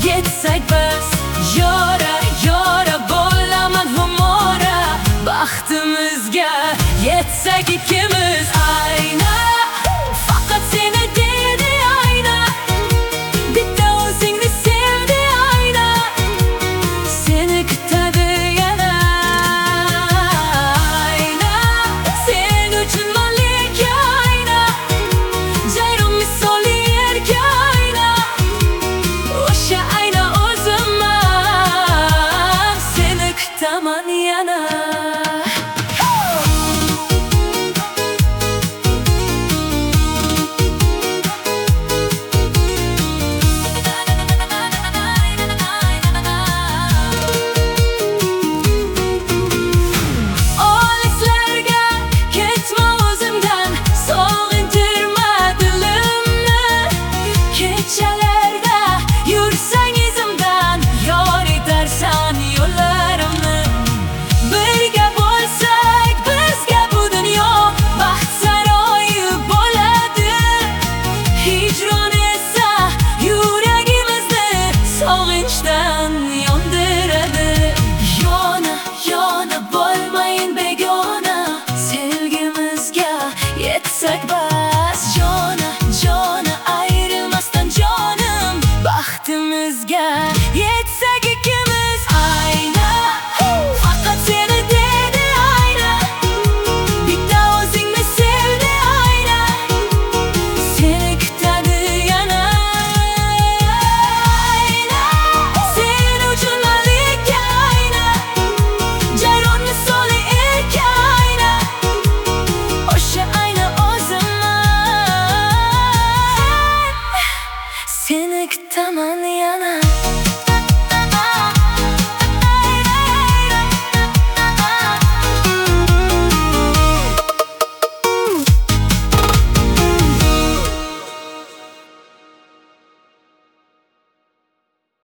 yetsak biz yora yora bo'laman humora baxtimizga yetsak ikkimiz ayna faqat seni dedi ayna bitta o'zingni sevdi ayna seni kutadi yana ayna sen uchun malika ayna jayron misoli erka ayna o'sha ayna o'zimman seni kutaman yana yetsak bas jona jona ayrilmasdan jonim baxtimizga yetsak ikkimiz ayna faqat seni dedi ayna bitta o'zingni sevdi ayna seni kutadi yana ayna sen uchun malika ayna jayron misoli erka ayna o'sha seni kutaman yana